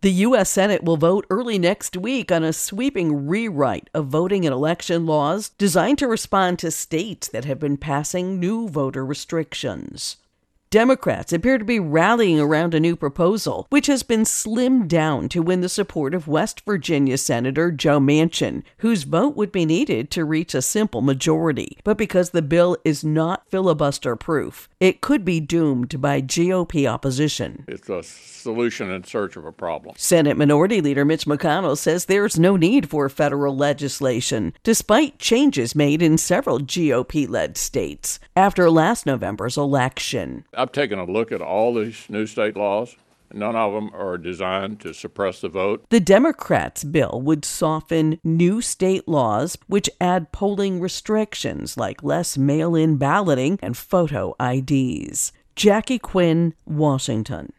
The U.S. Senate will vote early next week on a sweeping rewrite of voting and election laws designed to respond to states that have been passing new voter restrictions. Democrats appear to be rallying around a new proposal, which has been slimmed down to win the support of West Virginia Senator Joe Manchin, whose vote would be needed to reach a simple majority. But because the bill is not filibuster-proof, it could be doomed by GOP opposition. It's a solution in search of a problem. Senate Minority Leader Mitch McConnell says there's no need for federal legislation, despite changes made in several GOP-led states after last November's election. I've taken a look at all these new state laws. None of them are designed to suppress the vote. The Democrats' bill would soften new state laws, which add polling restrictions like less mail-in balloting and photo IDs. Jackie Quinn, Washington.